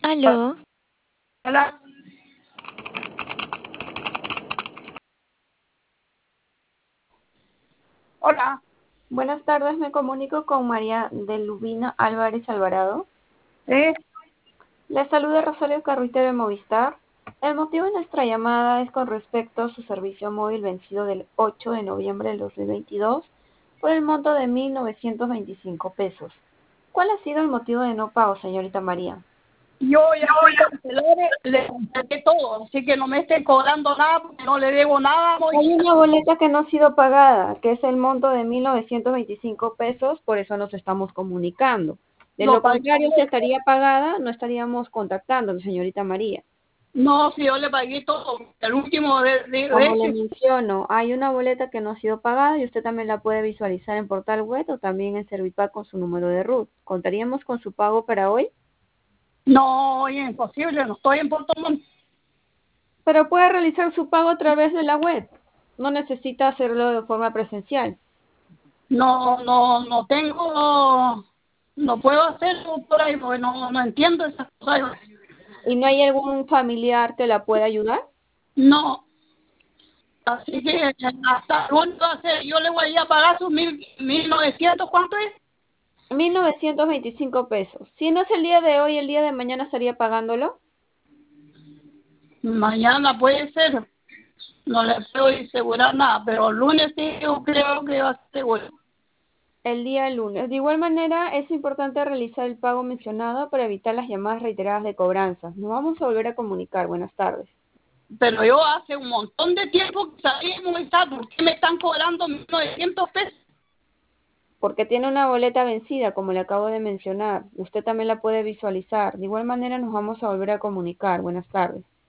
Aló, Hola, hola, Buenas tardes, me comunico con María de Lubina Álvarez Alvarado. ¿eh? Le saluda Rosario Carruitero de Movistar. El motivo de nuestra llamada es con respecto a su servicio móvil vencido del 8 de noviembre del 2022 por el monto de 1.925 pesos. ¿Cuál ha sido el motivo de no pago, señorita María? Yo ya fui cancelar, le cancelé todo, así que no me estén cobrando nada porque no le debo nada, Hay Moisés. una boleta que no ha sido pagada, que es el monto de 1.925 pesos, por eso nos estamos comunicando. De Lo lo pagué. contrario, si estaría pagada, no estaríamos contactando, señorita María. No, si yo le pagué todo, el último de Como le ese, menciono, hay una boleta que no ha sido pagada y usted también la puede visualizar en Portal Web o también en Servipack con su número de RUT. ¿Contaríamos con su pago para hoy? no, es imposible, no estoy en Puerto Montt. Pero puede realizar su pago a través de la web. No necesita hacerlo de forma presencial. No tengo, no puedo hacerlo por ahí porque no entiendo esas cosas. ¿Y no hay algún familiar que la pueda ayudar? No, así que hasta cuándo va a ser, yo le voy a ir a pagar sus 1900, ¿cuánto es? 1.925 pesos. Si no es el día de hoy, el día de mañana estaría pagándolo. Mañana puede ser, no le puedo asegurar nada, pero el lunes sí yo creo que va a ser seguro. El día lunes. De igual manera, es importante realizar el pago mencionado para evitar las llamadas reiteradas de cobranza. Nos vamos a volver a comunicar. Buenas tardes. Pero yo hace un montón de tiempo que sabíamos estar, ¿por qué me están cobrando 1900 pesos? Porque tiene una boleta vencida, como le acabo de mencionar. Usted también la puede visualizar. De igual manera, nos vamos a volver a comunicar. Buenas tardes.